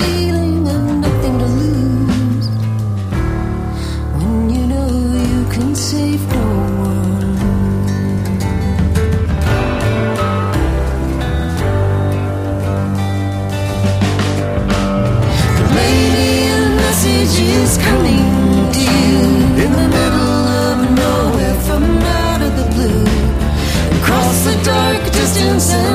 feeling of nothing to lose when you know you can save no one. There may be a message is coming to you in the middle of nowhere from out of the blue, across the dark distance.